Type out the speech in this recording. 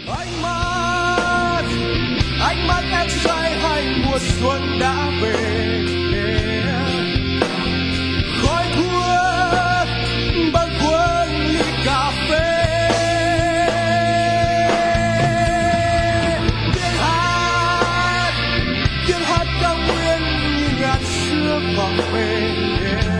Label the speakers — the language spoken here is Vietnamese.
Speaker 1: Ánh mắt em say hay mùa xuân đã về, khói thuốc bâng khuâng ly cà phê, tiếng hát cao nguyên như ngàn xưa vọng về.